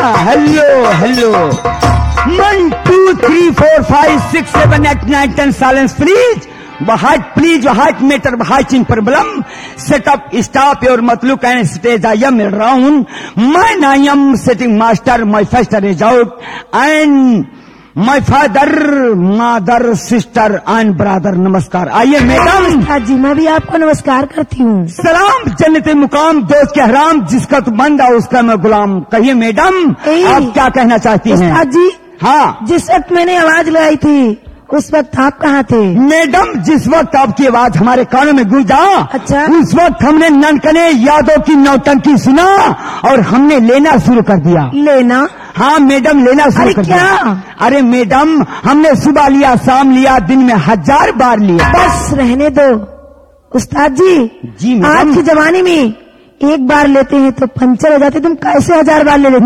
Hello. 1, 2, 3, 4, 5, 6, 7, 8, 9, 10. Silence, please. Please, heart matter, heart in problem. Set up, stop your matluk and stage. I am around. Mine, I am setting master. My first is out. And my father, mother, sister and brother. नमस्कार. आइए madam. जी मैं भी आपको नमस्कार करती हूँ. सलाम जन्नते मुकाम दोस्त के हराम जिसका तू बंदा उसका मैं गुलाम. कहिए मैडम आप क्या कहना चाहती हैं? जी हाँ. जिस वक्त मैंने आवाज लगाई थी उस वक्त आप कहाँ थे? मैडम जिस वक्त आपकी आवाज हमारे कानों में गूंजा, अच्छा, उस वक्त हमने ननकने यादों की नौटंकी सुना और हमने लेना शुरू कर दिया. लेना? हाँ मैडम लेना शुरू कर दिया. अरे मैडम हमने सुबह लिया, शाम लिया, दिन में 1000 बार लिया. बस रहने दो उस्ताद जी. जी मैडम. आज के जमाने में एक बार लेते हैं तो पंचर हो जाते, तुम कैसे 1000 बार ले लेते?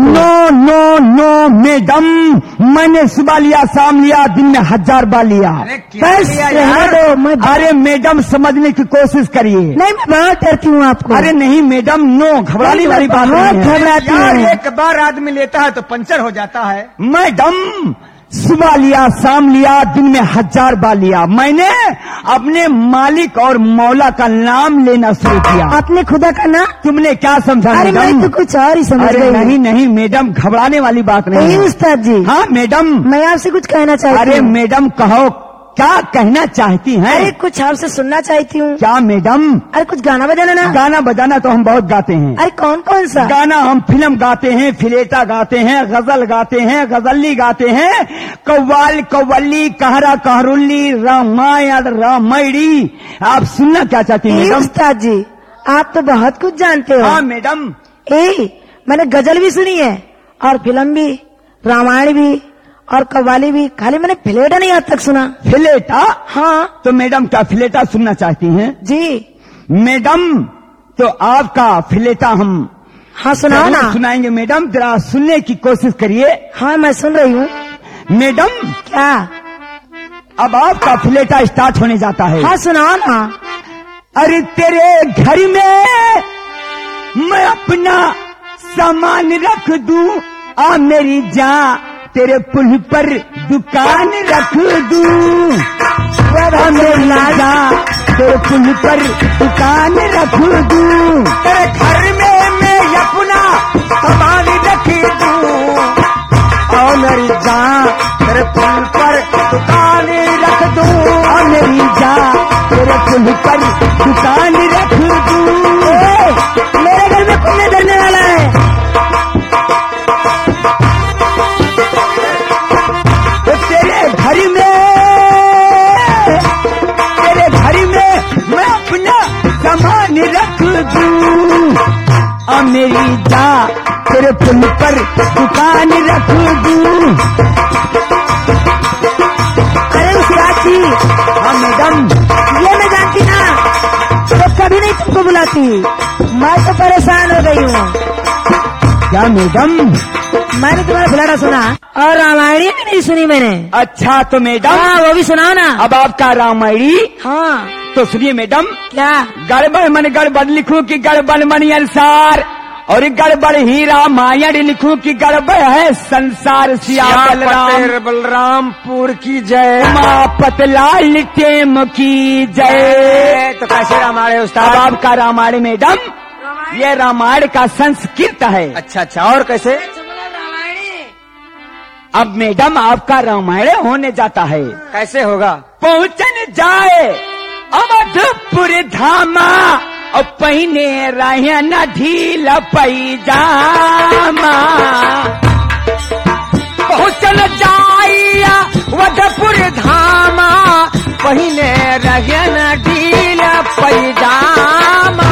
नो मैडम मैंने सुबह लिया, शाम लिया, दिन में 1000 बार लिया. बस रहने दो. अरे मैडम समझने की कोशिश करिए. नहीं मैं बहुत डरती हूँ आपको. अरे नहीं मैडम नो घबराने वाली बात नहीं है. घबराती हूँ. एक बार आदमी लेता है तो पंचर हो जाता है. मैडम सुबह लिया, शाम लिया, दिन में 1000 बार लिया. मैंने अपने मालिक और मौला का नाम लेना शुरू किया. आपने खुदा का नाम? तुमने क्या समझा? अरे मैं तो कुछ और ही समझ गई. नहीं मैडम घबराने वाली बात नहीं. उस्ताद जी. हाँ मैडम मैं आपसे कुछ कहना चाहती हूँ. अरे मैडम कहो क्या कहना चाहती हैं? अरे कुछ आपसे सुनना चाहती हूँ. क्या मैडम? अरे कुछ गाना बजाना ना. गाना बजाना तो हम बहुत गाते हैं. अरे कौन कौन सा गाना? हम फिल्म गाते हैं, फिलेटा गाते हैं, गजल गाते हैं, गजल्ली गाते हैं, कव्वाल कव्वली, कहरा कहरुल्ली, रामायण रामायणी. आप सुनना क्या चाहती हैं मैडम? उस्ताद जी आप तो बहुत कुछ जानते हो. हाँ मैडम. मैंने गजल भी सुनी है और फिल्म भी, रामायण भी और कव्वाली भी. खाली मैंने फिलेटा नहीं आज तक सुना. फिलेटा? हाँ. तो मैडम क्या फिलेटा सुनना चाहती हैं? जी मैडम तो आपका फिलेटा हम हाँ सुनाओ ना. सुनाएंगे मैडम, जरा सुनने की कोशिश करिए. हाँ मैं सुन रही हूँ. मैडम क्या? अब आपका फिलेटा स्टार्ट होने जाता है. हाँ सुनाओ ना. अरे तेरे घर में मैं अपना सामान रख दूं, आ मेरी जान तेरे पुल पर दुकान रख दूं. मेरी जान तेरे पुल पर दुकान रख दूं. तेरे घर में मैं अपना सामान रख दूं, और मेरी जान तेरे पुल पर दुकान रख दूं. और मेरी जान तेरे पुल पर दुकान रख दूं. मेरे घर में कौन डरने वाला है? सामान रख दूं, और मेरी जान तेरे पुल पर दुकान रख दूं. अरे उस्ताद जी. हाँ मैडम. ये मैं जानती ना तो कभी नहीं तुमको बुलाती. मैं तो परेशान हो गई हूँ. क्या मैडम? मैंने तुम्हारा फिलेटा सुना और रामायणी भी नहीं सुनी मैंने. अच्छा तो मैडम. हाँ वो भी सुनाओ ना. अब आपका रामायणी. हाँ तो सुनिए मैडम. क्या? गड़बड़ मन गड़बड़ लिखूं कि गड़बड़ मन अनुसार, और गड़बड़ ही रामायण लिखूं कि गड़बड़ है संसार. सियापत बलरामपुर की जय, माँ पतलाल टेम की जय. तो कैसे रामायण उस्ताद? आपका रामायण मैडम ये रामायण का संस्कृत है. अच्छा और कैसे? अब मैडम आपका रामायण होने जाता है. कैसे होगा? पहुँचन जाए अवधपुर धामा, और पहिने रहन ढील पैजामा. पहुँचन जाइया अवधपुर धामा, पहिने रहन ढील पैजामा.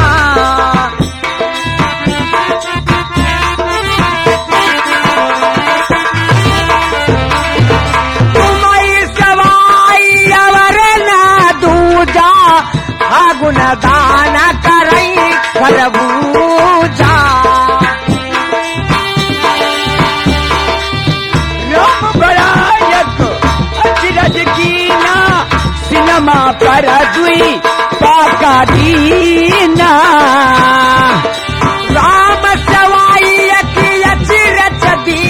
गुण दान करई करबूजा. राम बड़ायक अचरज कीना, सिनमा पर दुई पाका दीना. राम सवाई की अचरज दी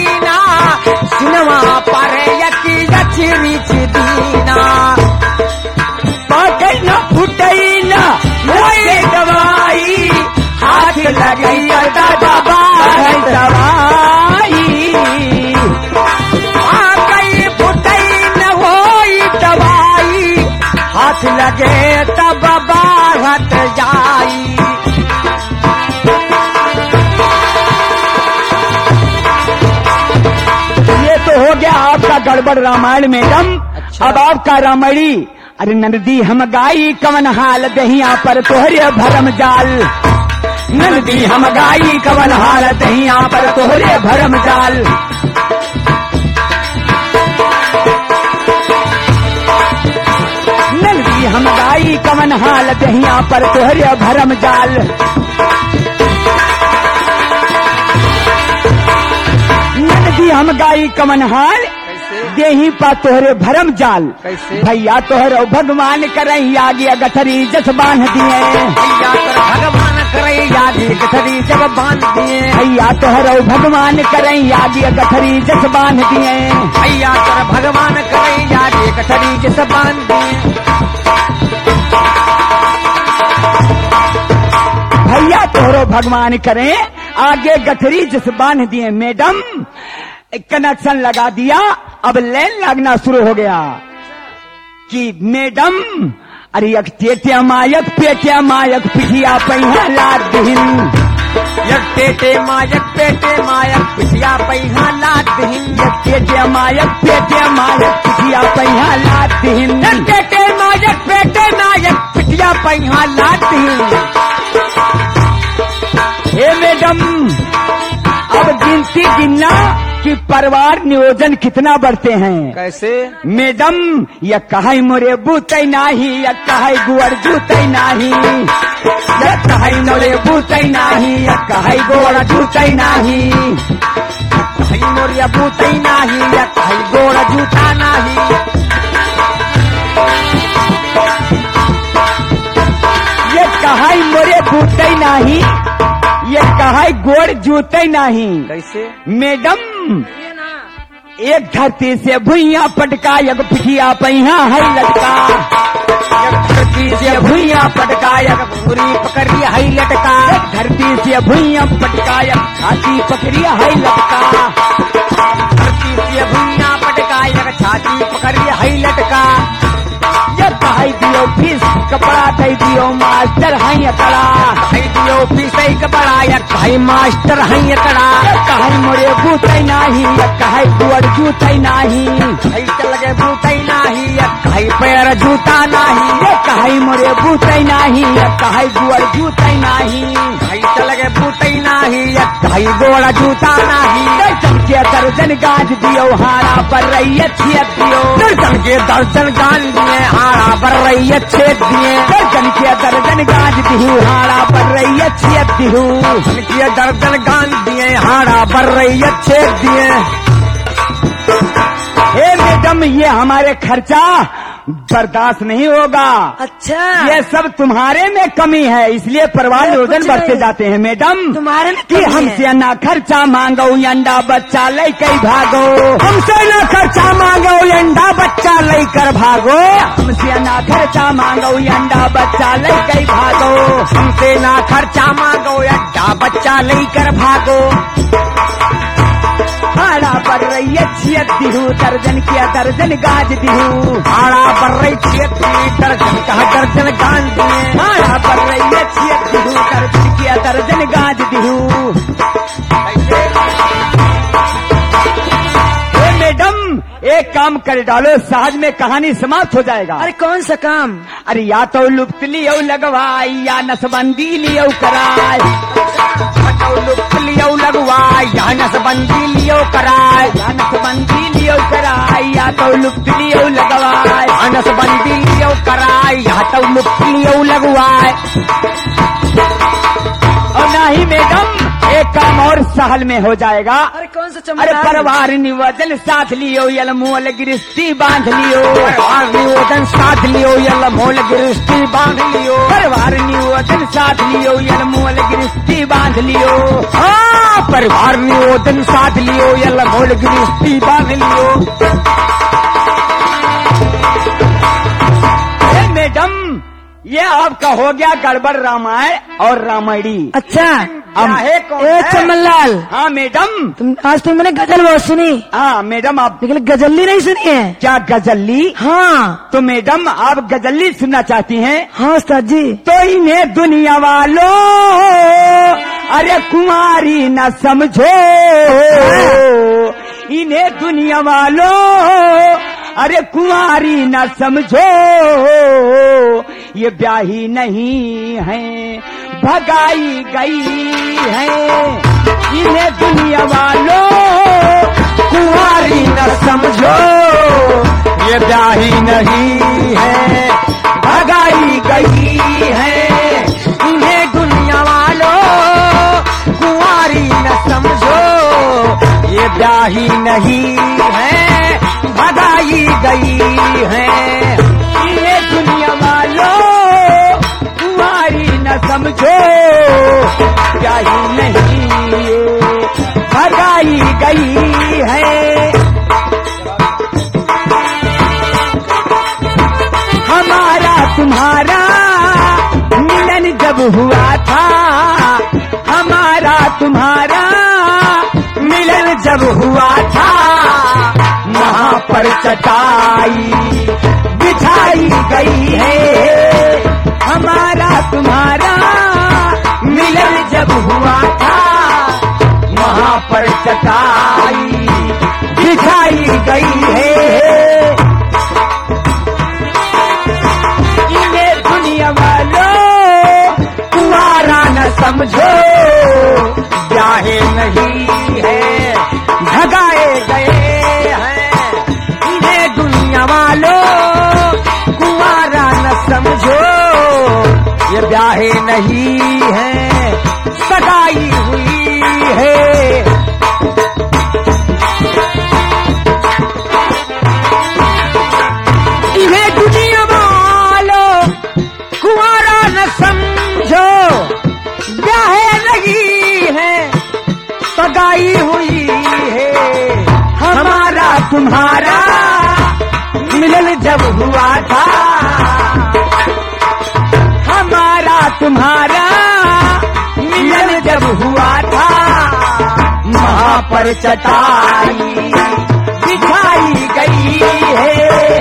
गड़बड़ रामायण मैडम। अच्छा। अब आपका रामायणी। अरे नंदी हम गाई कवन हाल दहिया पर तोहरे भरम जाल। नंदी हम गाई कवन हाल दहिया पर तोहरे भरम जाल। नंदी हम गाई कवन हाल दहिया पर तोहरे भरम जाल। नंदी हम गाई कवन हाल कैसे देही पा तोहरे भरम जाल। कैसे भैया तोहरो भगवान करई आगे गठरी जस बांध दिए। भैया कर भगवान करे यादी गठरी जब बांध दिए। भैया तोहरो भगवान करई आगे गठरी जस बांध दिए। भैया कर भगवान करे यादी गठरी जब बांध दिए। भैया तोहरो भगवान करें आगे गठरी जस बांध दिए। मैडम कनेक्शन लगा दिया, अब लाइन लगना शुरू हो गया कि मैडम अरे एक टेटे मायक पेटे मायक पिठिया पहिया लाद दिहिन। यक पेटे मायक पिछिया पहिया लाद दिहिन। एक टेटे मायक पेटे मायक पिठिया पहिया लाद दिहिन। यक पेटे मायक पिछिया पहिया लाद दिहिन। हे मैडम अब गिनती गिनना कि परिवार नियोजन कितना बढ़ते हैं। कैसे मैडम यह कहाई मोरे बूतई नाही, यह कहाई गुअर जूतई नाही। यह कहाई मोरे बूतई नाही, यह कहाई गोड़ जूतई नाही। कहीं मोरिया बूतई नाही, या कहीं गोड़ जूता नाही। ये कहाई मोरे बूतई नाही, ये कहाई गोड़ जूतई नाही। कैसे मैडम एक धरती से भुइया पटका एक पिठिया पहिया है लटका। एक धरती से भुइया पटका एक पूरी पकड़ी है लटका। एक धरती से भुइया पटका एक छाती पकड़िया है लटका। धरती से भुइया पटका एक छाती पकड़ी है लटका। ये कहाई दियो फीस कपड़ा दे दियो मास्टर है कड़ा। कहीं दियो पीसई कपड़ा या कहीं मास्टर है कड़ा। कहाई मोरे बूतई नाही, ये कहाई गुअर जूतई नाही। कहीं चल गए बूतई नाही, या कहीं पैर जूता नाही। ये कहाई मोरे बूतई नाही, ये कहाई गुअर जूतई नाही। कहीं चल गए बूतई नाही, या कहीं गोड़ा जूता नाही। दर्जन के दर्जन गाज दियो हारा पर रैयत छियत दियो। दर्जन के दर्जन गान दिए हारा पर रही छेद दिए। दर्जन के दर्जन गाज दिहू हारा पर रैयत छियत दिहू। दर्जन के दर्जन गान दिए हारा पर रही छेद दिए। हे मैडम ये हमारे खर्चा बर्दाश्त नहीं होगा। अच्छा ये सब तुम्हारे में कमी है, इसलिए परिवार अरे नियोजन कुछ बढ़ते नहीं। जाते हैं मैडम। तुम्हारे में कि कमी है। हमसे ना खर्चा मांगो अंडा बच्चा लेकर भागो। हमसे न खर्चा मांगो अंडा बच्चा लेकर भागो। हमसे ना खर्चा मांगो अंडा बच्चा लेकर भागो। हमसे ना खर्चा मांगो अंडा बच्चा लेकर भागो। हाड़ा पर रैयत छियत दिहू दर्जन के दर्जन गाज दिहू। हाड़ा पर रही छेद दिए दर्जन का दर्जन गान दिए। हाड़ा पर रैयत छियत दिहू दर्जन के दर्जन गाज दिहू। मैडम एक काम कर डालो, सहज में कहानी समाप्त हो जाएगा। अरे कौन सा काम? अरे या तो लुप्त लियो लगवाई या नसबंदी लियो कराय। लुप्त लियो लगवाई या नसबंदी लियो कराय। या नसबंदी लियो कराय या तो लुप्त लियो लगवाय। या नसबंदी लियो कराय या तो लुप्त लियो लगवाय। और नहीं मैडम एक काम और सहल में हो जाएगा। अरे कौन सा अरे चमत्कार? परिवार निवेदन साथ लियो यल मोल गृहस्थी बांध लियो। परिवार निवेदन साथ लियो यल मोल गृहस्थी बांध लियो। परिवार निवेदन साथ लियो यल मोल गृहस्थी बांध लियो। हाँ परिवार निवेदन साथ लियो यल मोल गृहस्थी बांध लियो। मैडम ये आपका हो गया गड़बड़ रामायण और रामायणी। अच्छा चाहे कौन ए है? चमनलाल, हाँ मैडम। तुम आज तो मैंने गजल बहुत सुनी, हाँ मैडम आप लेकिन गजल्ली नहीं सुनी है। क्या गजल्ली? हाँ तो मैडम आप गजल्ली सुनना चाहती हैं? हाँ उस्ताद जी। तो इन्हें दुनिया वालों अरे कुमारी न समझो। इन्हें दुनिया वालों अरे कुंवारी न समझो, ये ब्याही नहीं है भगाई गई है। इन्हें दुनिया वालों कुंवारी न समझो, ये ब्याही नहीं है भगाई गई है। इन्हें दुनिया वालों कुंवारी न समझो, ये ब्याही नहीं है भगाई गई है। इन्हें दुनिया वालों कुंवारी न समझो, ब्याही नहीं भगाई गई है। हमारा तुम्हारा मिलन जब हुआ था, हमारा तुम्हारा मिलन जब हुआ था, वहाँ पर चटाई बिछाई गई है। हमारा तुम्हारा मिलन जब हुआ था, वहाँ पर चटाई बिछाई गई है। इन्हें दुनिया वालों कुंवारा न समझो, ब्याहे नहीं है भगाए गए हैं। इन्हें दुनिया वालों कुंवारा न समझो, ये ब्याहे नहीं है सगाई हुई है। इन्हें दुनिया वालों कुंवारा न समझो, ब्याहे नहीं है सगाई हुई है। हमारा तुम्हारा मिलन जब हुआ था, हमारा तुम्हारा मिलन जब हुआ था, वहाँ पर चटाई बिछाई गई है।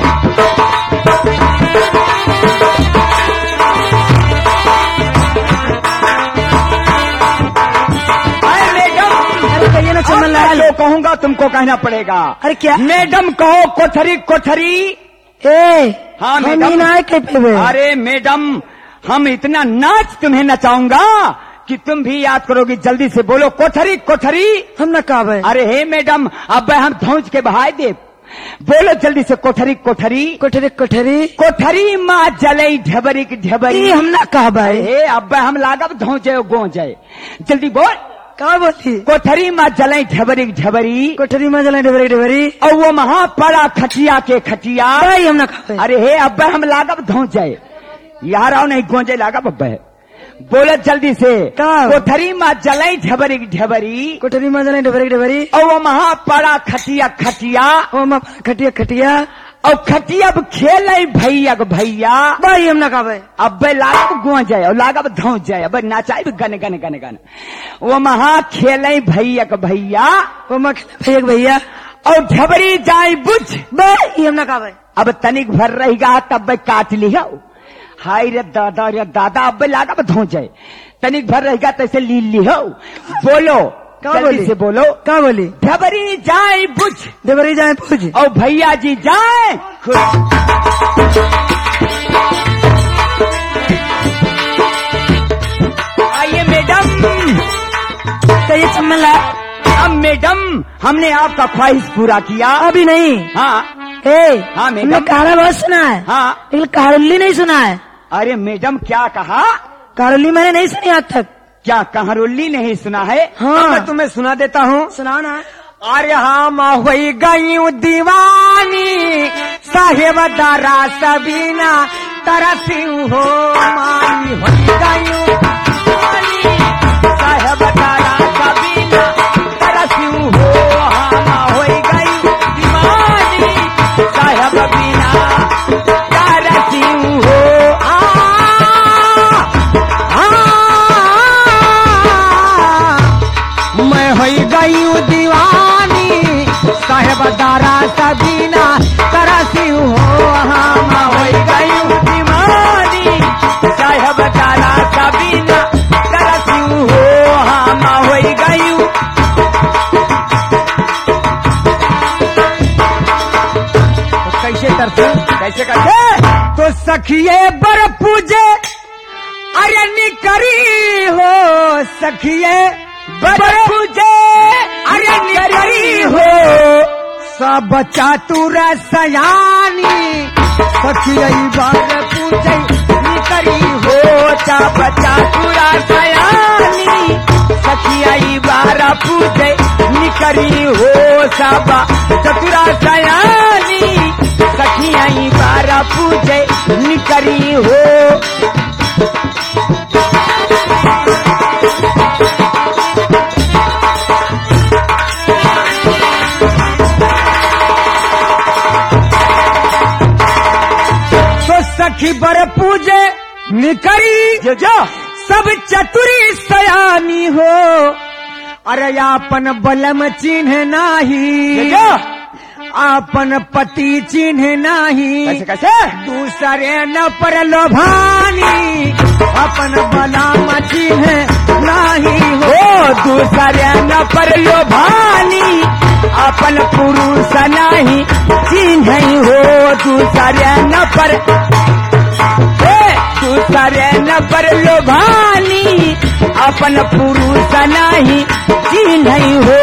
लो कहूंगा तुमको कहना पड़ेगा। अरे क्या मैडम कहो कोठरी कोठरी। हाँ मैडम। अरे मैडम हम इतना नाच तुम्हें नचाऊंगा कि तुम भी याद करोगी। जल्दी से बोलो कोठरी कोठरी। हम न कहा। अरे हे मैडम अब हम धौंच के बहाय दे। बोलो जल्दी से कोठरी कोठरी कोठरी कोठरी कोठरी माँ जलई ढबरी की ढबरी। हम न कहा भाई। अब हम लागब धौंचे गो जाए। जल्दी बोल। क्या बोली? कोठरी माँ जलई ढबरी ढबरी। कोठरी माँ जलई ढबरी ढबरी। और वो वहाँ पड़ा खटिया के खटिया। भाई हम न कहा। अरे हे अब हम लागब धौंच जाए। यार आओ नहीं गोंजे लागब अब। बोलो जल्दी से। कोठरी माँ जलई ढबरी ढबरी। कोठरी माँ जलई ढबरी ढबरी। और वो वहाँ पड़ा खटिया खटिया। वो खटिया खटिया। और खटिया अब खेल भैया भैया। भाई हम न कहा। अब लागब गुआ जाए और लागब धौंच जाए। अब नाचाई भी गन गन गन गन। वो वहाँ खेल भैया भैया। वो भैया भैया। और ढबरी जाए बुझ। भाई हम न कहा। अब तनिक भर रहेगा तब काट लिया। हाय रे दादा अब लागब धौंच जाए। तनिक भर रहेगा तैसे ली लिहो। बोलो जल्दी से बोलो। क्या बोली? ढबरी जाए बुझ। ढबरी जाए बुझ। और भैया जी जाए खुश। आइए मैडम। ये चम्मला। अब मैडम हमने आपका ख्वाहिश पूरा किया। अभी नहीं। हाँ हाँ मैडम। कहारा बहुत सुना है। हाँ लेकिन कहारुल्ली नहीं सुना है। अरे मैडम क्या कहा? कहारुल्ली मैंने नहीं सुनी आज तक। क्या कहारुल्ली नहीं सुना है? हाँ मैं तुम्हें सुना देता हूँ। सुनाओ ना। अरे हाँ माँ हुई गई दीवानी साहेब दारा सबीना तरसी हो मानी हुई गई साहेब दारा सबीना तरसी हो। हाँ माँ हुई गई दीवानी साहेब बीना तरसी हो। मैं हुई गई दीवानी साहेब दारा सबीना तरसी हो। हाँ हो गई दीवानी साहेब दारा सबीना तरसी हो। हाँ हो गई। सखिए बर पूजे अरे निकरी हो सखिए बर पूजे अरे निकरी हो सब चातुर सयानी सखिए बर पूजे निकरी हो सब चातुर सयानी सखिया बारा पूजे निकरी हो सब चतुरा सयानी सखिया बारा पूजे निकरी हो तो सखी बर पूजे निकरी जो सब चतुरी सयानी हो अरे आपन बलम चिन्ह नाही आपन पति चिन्ह नाही कैसे कैसे दूसरे न पर लोभानी अपन बलम चिन्ह नाही हो दूसरे न पर लोभानी अपन पुरुष नाही चिन्ह हो दूसरे न पर दूसरे न पर लोभानी अपन पुरुष नहीं चिन्ह हो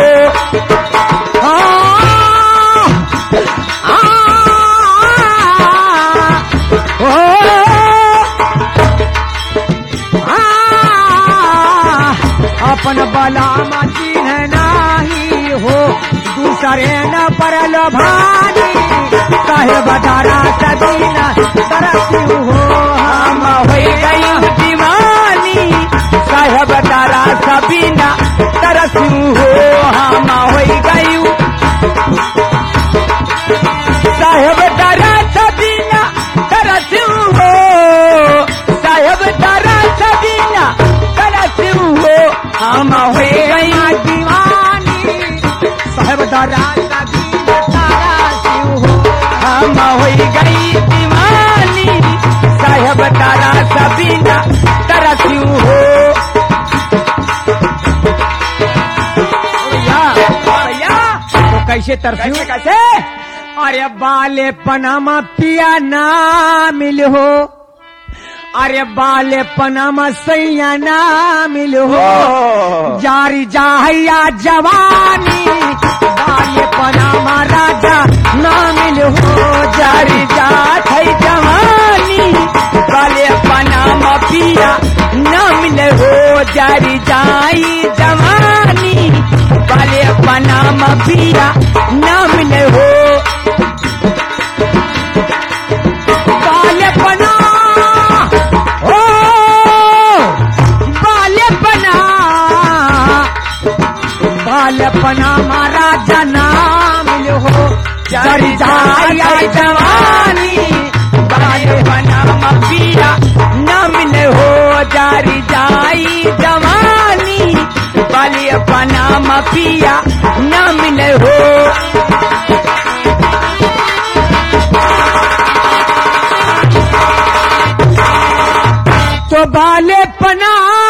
अपन बलाम चिन्ह नहीं हो दूसरे न पर लोभानी साहेब दारा सदीना तरसी हो हम हो गई दीवानी साहेब दारा सबीना तरसी हो हम हो गई साहेब दारा सबीना तरसी हो साहेब दारा सबीना तरसी हो हम हो गई दीवानी साहेब दारा सबीना तरसी हो हम हो गई दीवानी साहेब तारा सबीना तरसी हो तो कैसे तरसी कैसे अरे बाले पनामा पिया ना मिल हो अरे बाले पनामा सैया ना मिल हो जारी जाहिया जवानी बाले पनामा राजा ना मिल हो जारी जात है जवानी बाले पनामा पिया ना मिल हो जारी जाई जवानी बाले पनामा पिया ना मिल हो बाले पना ओ बाले पना बाले पनामा राजा ना मिल हो जारी जाया जवानी बाले पनामा पिया न मिले हो जारी जाई जवानी बाले पनामा पिया न मिले हो तो बाले पना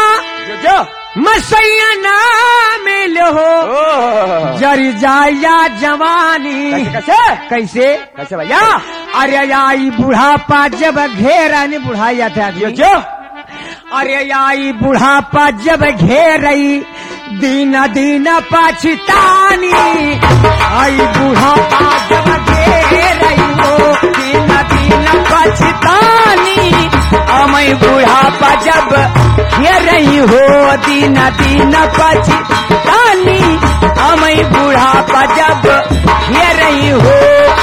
मसैया ना मिल हो जरी जाया जवानी कैसे कैसे कैसे भैया अरे आई बुढ़ापा जब घेरा नहीं बुढ़ाया था जो अरे आई बुढ़ापा जब घेरई दीना दीना पाछितानी आई बुढ़ापा जब घेरई हो दीना दीना पाछितानी अमई बुढ़ापा जब घेरई हो दीना दीना पाछितानी अमई बुढ़ापा जब घेरई हो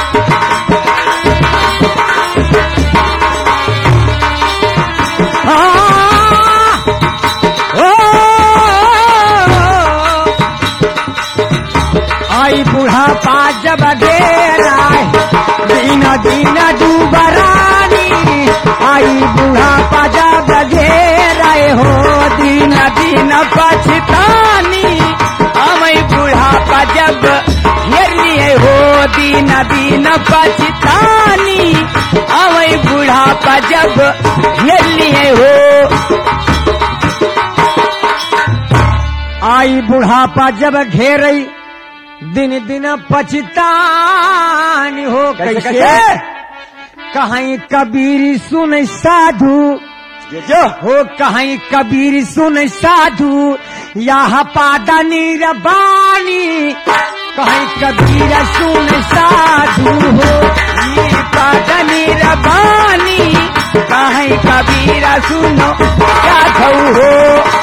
आई बुढ़ापा जब घेरा दीना दीना डूबरानी आई बुढ़ापा जब घेरा हो दीना दीना पछतानी अमई बुढ़ापा जब घेर लिए हो दीना दीना पछतानी अमई बुढ़ापा जब घेर लिए हो आई बुढ़ापा जब घेरई दिन दिन पछतानी हो कैसे कहीं कबीर सुन साधु, जो हो कहीं कबीर सुन साधु, यहाँ पादनी रबानी, कहीं कबीर सुन साधु हो, ये पादनी रबानी, कहीं कबीर सुनो साधु हो।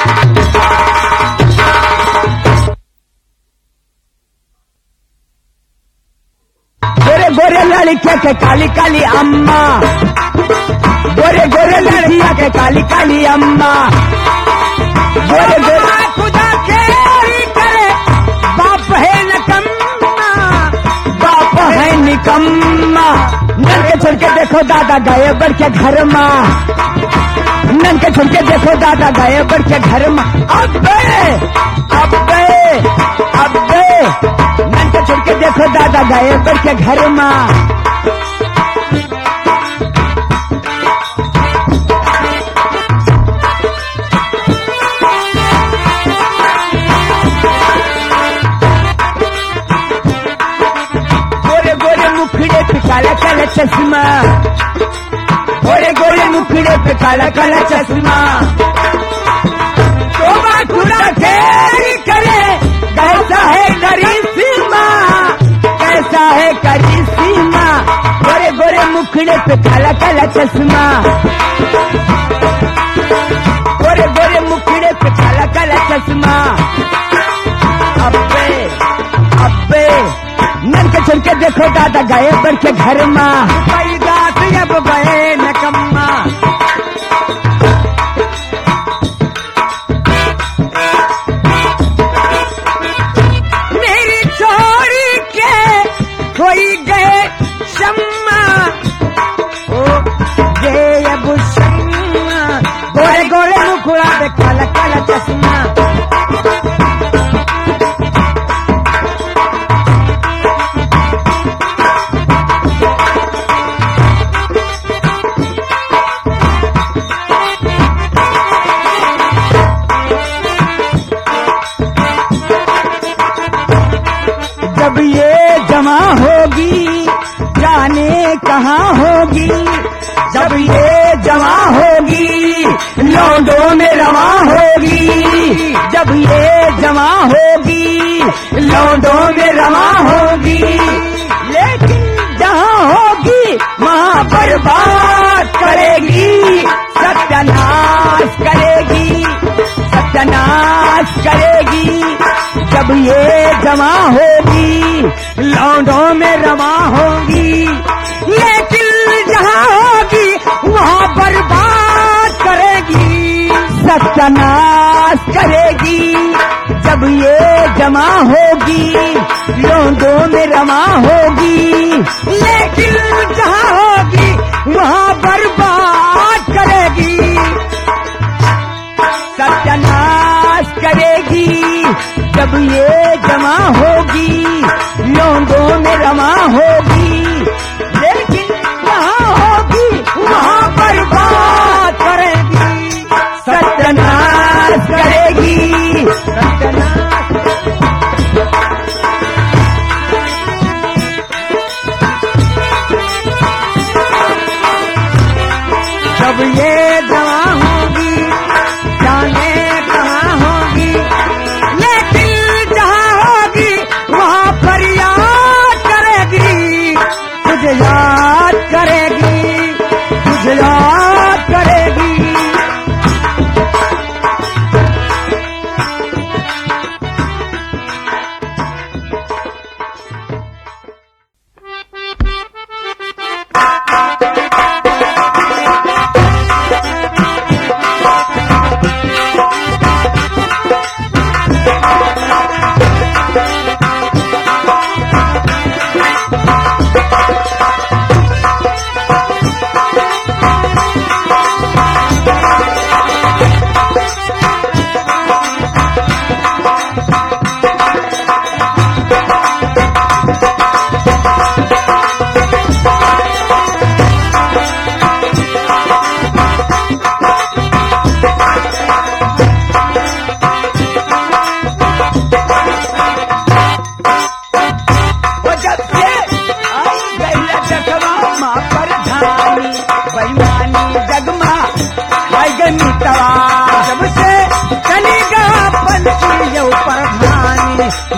गोरे गोरे लड़किया के काली काली अम्मा, गोरे गोरे लड़किया के काली काली अम्मा, गोरे गोरे खुदा के करे, बाप है निकम्मा, बाप है निकम्मा। नन के छोड़ के देखो दादा गए बढ़ के घर माँ, नन के छोड़ के देखो दादा गए बढ़ के घर माँ। अब्बे अब्बे अब्बे, नन के छोड़ के देखो दादा गए बढ़ के घर माँ। गोरे गोरे मुखड़े पे काला काला चश्मा, गोरे गोरे मुखड़े पे काला काला चश्मा, तोबा खुदा खेरी करे, कैसा है करिश्मा, कैसा है करिश्मा। गोरे गोरे मुखड़े पे काला काला चश्मा, गोरे गोरे मुखड़े पे काला काला चश्मा। अब्बे अब्बे, नन के छोड़ के देखो दादा गए बढ़ के घर माँ, पैदा अब गए नकम्मा। मेरी छोरी के कोई गए शम्मा, ओ गए अब शम्मा। गोरे गोरे मुखड़ा पे काला काला चश्मा, जब ये जमा होगी जाने कहाँ होगी, जब ये जमा होगी लौंडों में रवा होगी, जब ये जमा होगी लौंडों में रवा होगी। लेकिन जहाँ होगी वहाँ बर्बाद करेगी, सत्यानाश करेगी, सत्यानाश करेगी। जब ये जमा होगी लौंडों में रवा होगी, लेकिन जहाँ होगी वहाँ बर्बाद करेगी, सत्यानाश करेगी। जब ये जमा होगी लौंडों में रवा होगी, लेकिन जहाँ होगी वहाँ बर्बाद करेगी, सत्यानाश करेगी। जब ये जमा होगी लौंडों में रमा होगी, लेकिन जहाँ होगी वहाँ बर्बाद करेगी, सत्यानाश करेगी, सत्यानाश। जब ये जमा होगी जाने कहाँ होगी, लेकिन जहाँ होगी वहाँ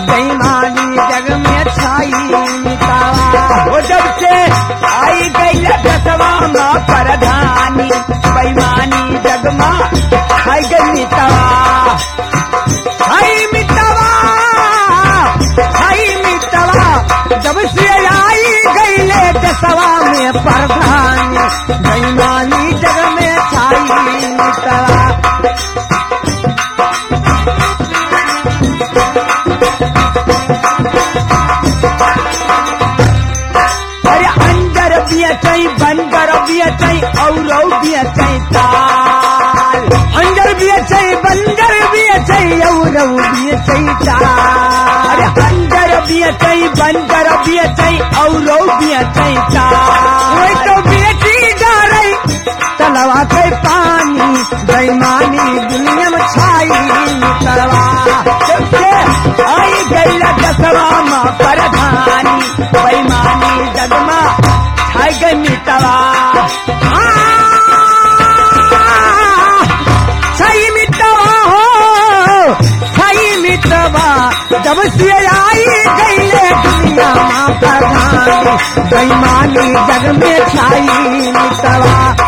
बेईमानी जग में छाई मितावा। वो जब से आई गई दसवा माँ प्रधानी बेईमानी जग में छाई गई मितावा। छाई मितावा, छाई मितावा, जब से आई गई दसवा में प्रधानी बेईमानी जग में छाई मितावा। बियचई बंदर बियचई औरौ बियचई ताल। अंदर बियचई बंदर बियचई औरौ बियचई ताल। अरे अंदर बियचई बंदर बियचई औरौ बियचई ताल। वही तो बियची जा रही तलवा के पानी बेईमानी दुनिया में छाई तलवा। सबसे आई गई दसवा माँ प्रधानी बेईमानी जगमा छाई गई मितवा। छाई मितवा हो छाई मितवा, जब से आई गई दुनिया माँ प्रधानी बेईमानी जग में छाई मितवा।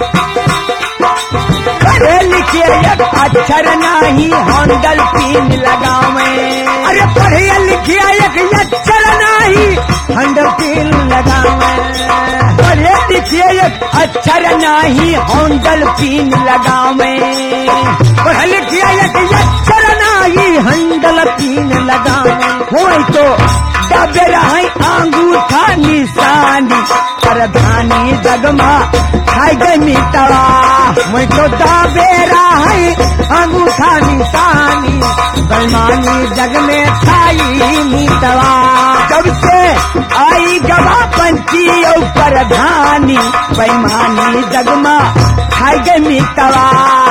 पढ़े लिखे एक अक्षर नहीं हैंडल पिन लगावे। अरे पढ़े लिखे एक अक्षर नहीं हैंडल पिन लगावे। पढ़े लिखे एक अक्षर नहीं हैंडल पिन लगावे। पढ़े लिखे एक अक्षर नहीं हैंडल पिन लगावे। वही तो दबे रहे अंगूठा निशानी प्रधानी जगमा छाई गई मितवा। मैं तो दबे रहे अंगूठा निशानी बेईमानी जग में छाई मितवा। जब से आई गवा पंची और प्रधानी बेईमानी जगमा छाई गई मितवा।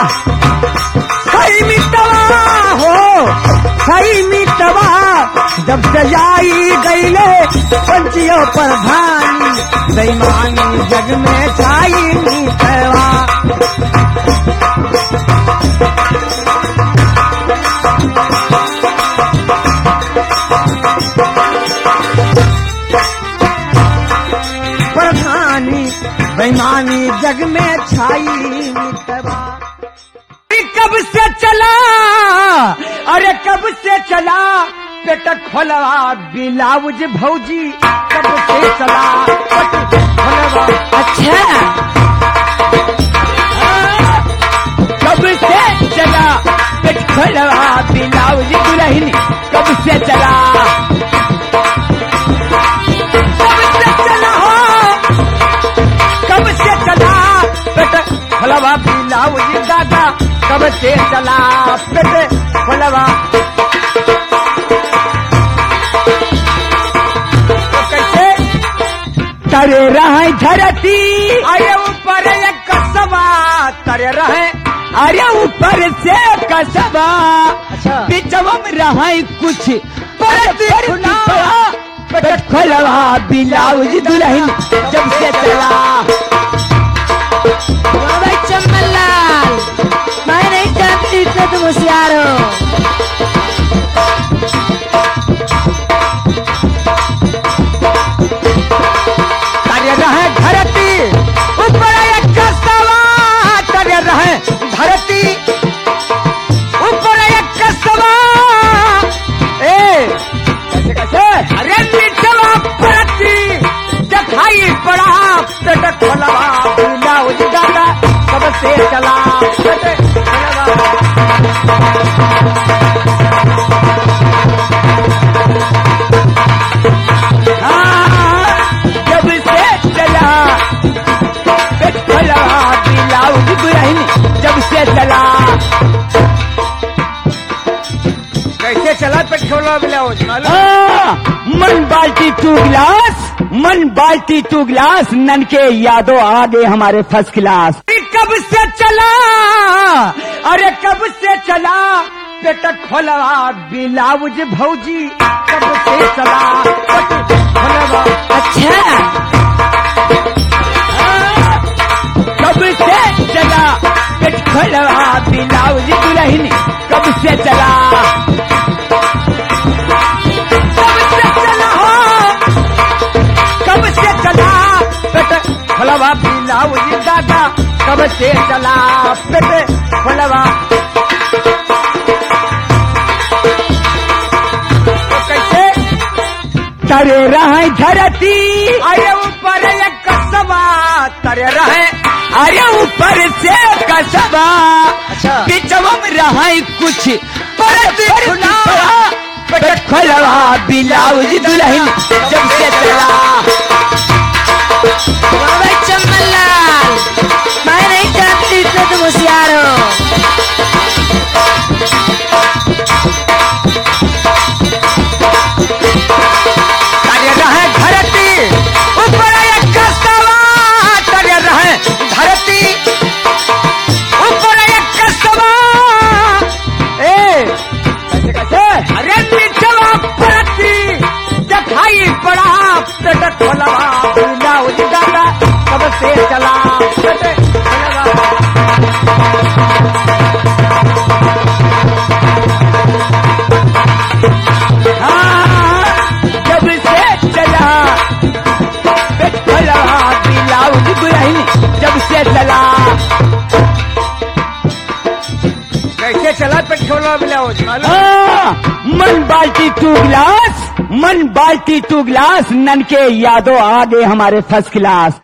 छाई मितवा हो छाई मितवा, जब से आई गई पंचियों प्रधानी बेईमानी जग में छाई मितवा। प्रधानी बेईमानी जग में छाई मितवा। कब से चला, अरे कब से चला पेट खोलवा ब्लाउज भौजी, कब से चला पेट खोलवा। अच्छा कब से चला पेट खोलवा ब्लाउज दुल्हन, कब से चला कब से चला पेट खोलवा ब्लाउज दादा, कब से चला पेट खोलवा। तरे रहे धरती अरे ऊपर एक कसबा, तरे रहे अरे ऊपर से कसबा। अच्छा बिचवा में रहे कुछ पेट खोलवा ब्लाउज दुल्हन, जब से चला। चम्मन लाल, मैं नहीं जानती इतने तुम होशियार हो। तरे रहे धरती ऊपर एक कसबा, तरे रहे धरती ऊपर एक कसबा। कैसे कैसे अरे बिचवा पड़ती दिखाई पड़ा पेट खोलवा ब्लाउज दादा, कब से चला पेट खोलवा। जब से चला पेट खोलवा ब्लाउज दुल्हन, जब से चला। कैसे चला पेट खोलवा ब्लाउज मालूम? मन बाल्टी टू गिलास, मन बाल्टी टू गिलास, नन के यादों आ गए हमारे फर्स्ट क्लास। कब से चला अरे कब से चला पेट खोलवा ब्लाउज भौजी, कब से चला पेट खोलवा। अच्छा कब से चला पेट खोलवा ब्लाउज दुल्हन, कब से चला। पेटवा ब्लाउज दादा कब से चला पेट खोलवा। तो कैसे तरे रहे धरती, अरे ऊपर एक कसबा तरे रहे, अरे ऊपर से कसबा, अच्छा बिचवा में रहे कुछ परत खुला, पेट खोलवा ब्लाउज दुल्हन जब से चला। बाबा चम्मनलाल, मैं नहीं जानती इतने तुम होशियार हो। तरे रहे धरती ऊपर एक कसबा तरे रहे धरती ऊपर एक कसबा। कैसे कैसे अरे बिचवा परती दिखाई पड़ा पेट खोलवा ब्लाउज दादा कब से चला पेट खोलवा। हाँ, जब से चला पेट खोलवा ब्लाउज दुल्हन जब से चला। कैसे चला पेट खोलवा ब्लाउज मालूम? हाँ, मन बाल्टी टू गिलास, मन बाल्टी टू गिलास, नन के यादों आ गए हमारे फर्स्ट क्लास।